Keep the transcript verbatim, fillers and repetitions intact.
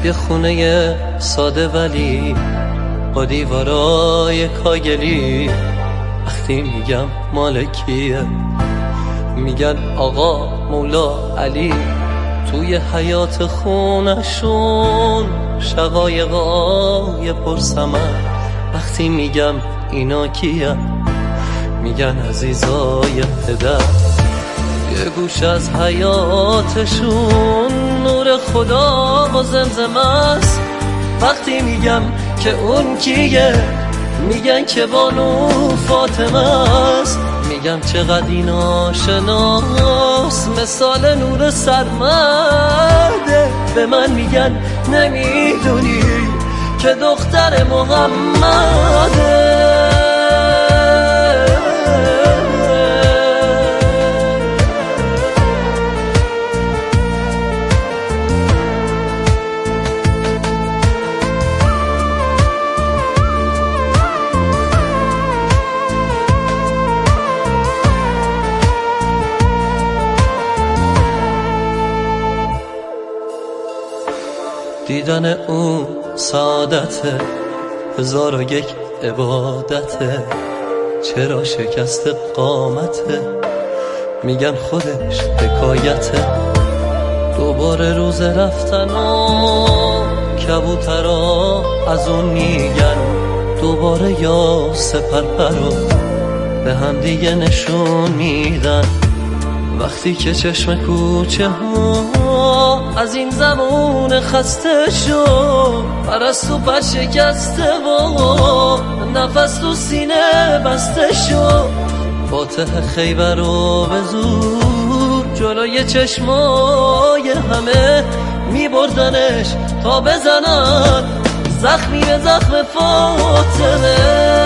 توی خونه ساده ولی با دیوارای کاگلی، وقتی میگم مال کیه میگن آقا مولا علی. توی حیات خونشون شقایقای پرسمن، وقتی میگم اینا کیه میگن عزیزای پدر. یه گوش از حیاتشون نور خدا با زمزمه است، وقتی میگم که اون کیه میگن که بانو فاطمه است. میگم چقدر این آشناس مثال نور سرمده، به من میگن نمیدونی که دختر محمده. دیدن اون سعادته، هزار و یک عبادته. چرا شکست قامته میگن خودش حکایته. دوباره روز رفتن و کبوترا از اون میگن دوباره یا سپرپرو به هم دیگه نشون میدن. وقتی که چشم کوچه ها از این زمان خسته شد، پرستو پر شکسته و نفس تو سینه بسته شد. فاتح خیبر رو به زور جلوی چشمای همه میبردنش تا بزنن زخمی به زخم فاطمه.